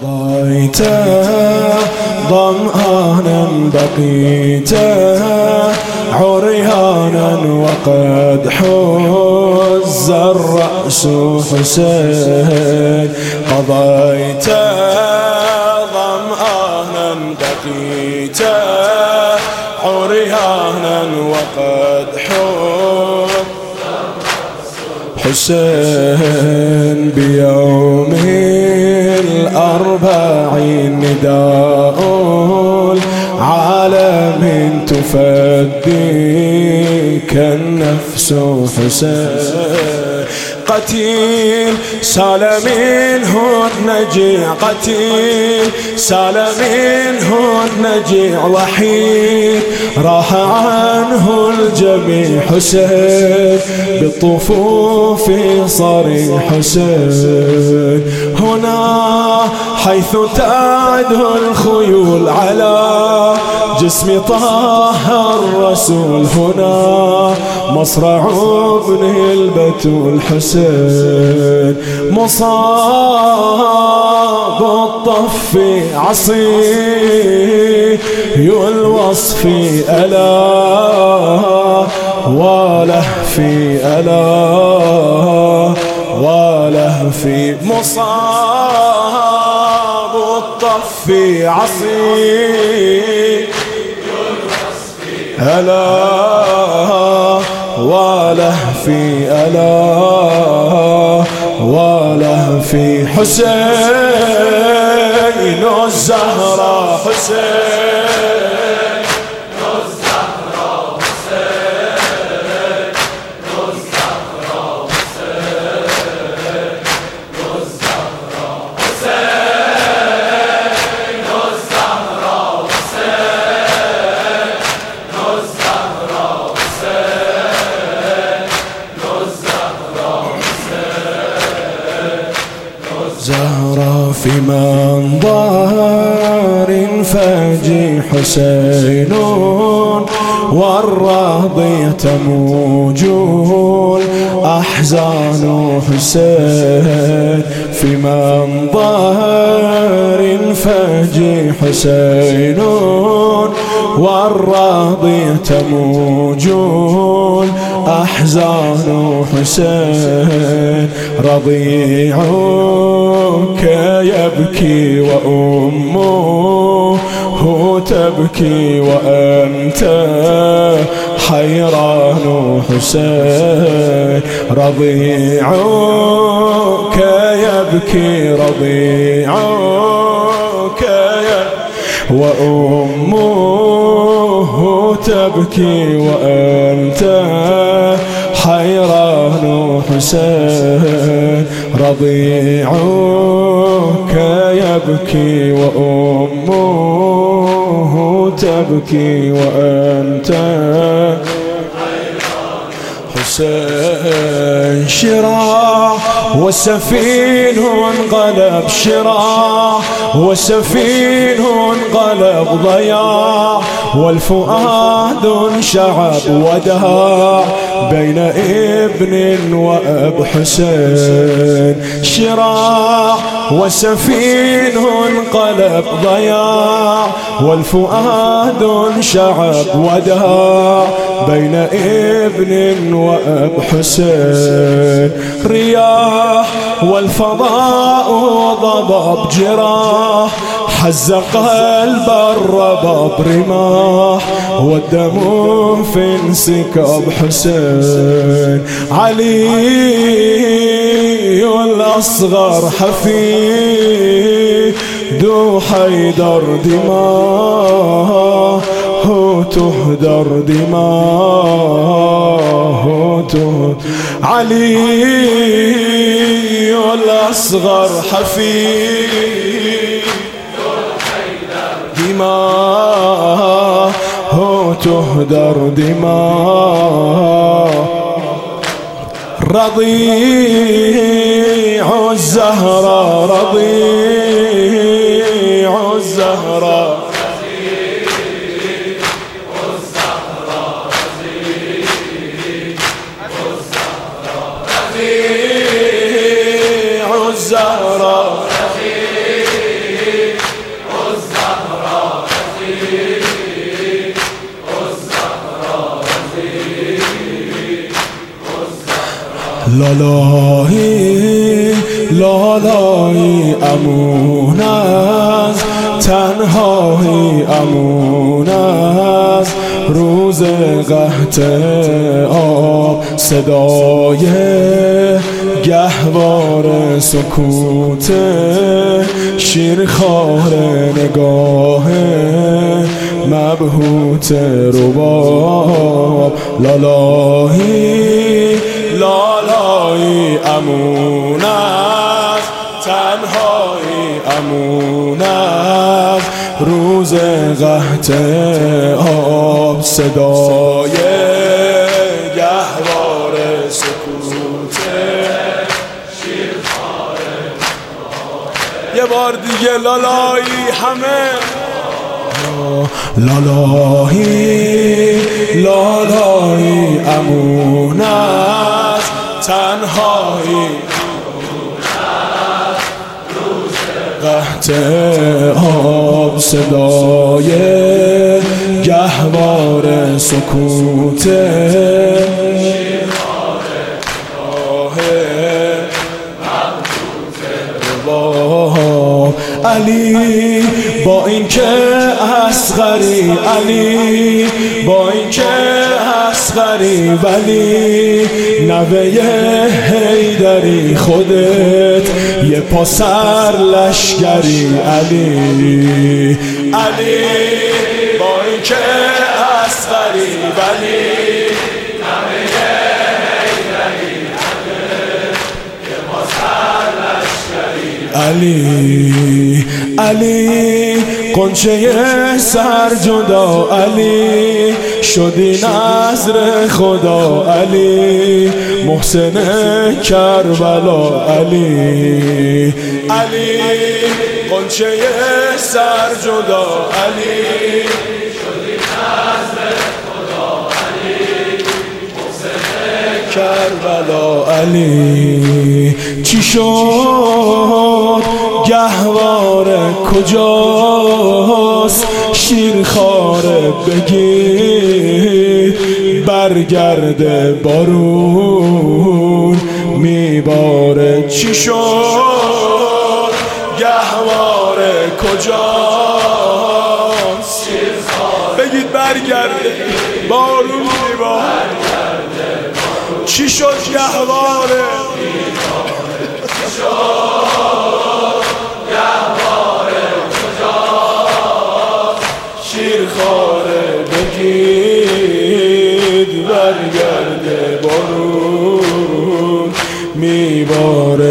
قضيت ظمآنا بقيت عريانا وقد حز الرأس حسين. قضيت ظمآنا بقيت عريانا وقد حز حسين. بيوم الأربعين نداء العالم تفديك النفس حسين. قتيل سال منه النجيع، قتيل سال منه النجيع، وحيد راح عنه الجميع حسين. بالطفوف صريح حسين. هنا حيث تعدو الخيول على جسم طه الرسول، هنا مصرع ابن البتول حسين. مصاب الطف عصي الوصف ألا وله في ألا وله في. مصاب الطف عصي ألا وله في ألا وله في. حسين الزهراء حسين الزهراء حسين الزهراء حسين الزهراء حسين الزهراء حسين زهرة في منظر فاجي حسين، والراضية تموج الأحزان حسين. في منظر فاجي حسين، والراضية تموج الأحزان حسين. رضيعك يبكي وأمه تبكي وأنت حيران حسين. رضيعك يبكي رضيعك وأمه تبكي وأنت حيران حسين. رضيعك يبكي وأمه تبكي وأنت حسين. شراع والسفين انقلب شراع، والسفين انقلب ضياع، والفؤاد انشعب وداع بين ابن وأب حسين. شراع والسفين انقلب ضياع، والفؤاد انشعب وداع بين ابن وأب حسين. رياح والفضاء ضباب جراح، حز قلب الرباب رماح، والدم في انسكاب حسين. علي الأصغر حفيد حيدر دماء تهدر دماء تهدر. علي الأصغر حفيد دماء تهدر دماء. رضيع الزهراء رضيع الزهراء الزهراء لالایی لالایی امون از تنهایی، امون از روز قحط آب، صدای گهوار سکوت شیرخوار نگاه مبهوت رباب. لالایی لالایی امون از تنهایی، امون از روز قحط آب، صدای گهوار سکوت شیرخوار. یه بار دیگه لالایی همه. لالایی لالایی امون از تنهایی، قحط آب، صدای گهوار سکوت علی با این که اصغری، علی با این که اصغری، ولی نوه حیدری، خودت یه پا سر لشگری. علی علی با این که اصغری، ولی نوه حیدری، یه پا سر لشگری. علی علی قنچه سر جدا، علی شدی نظر خدا، علی محسن کربلا. علی علی قنچه سر جدا، علی شدی نظر خدا، علی محسن کربلا. علی چی شد گهوار کجاست، شیرخوار بگیر برگرده بارون میباره. چی شد گهوار کجاست، بگید برگرده بارون میباره. چی شد گهواره، چی شد گهواره کجاست، شیرخواره بگید برگرده بارون میباره.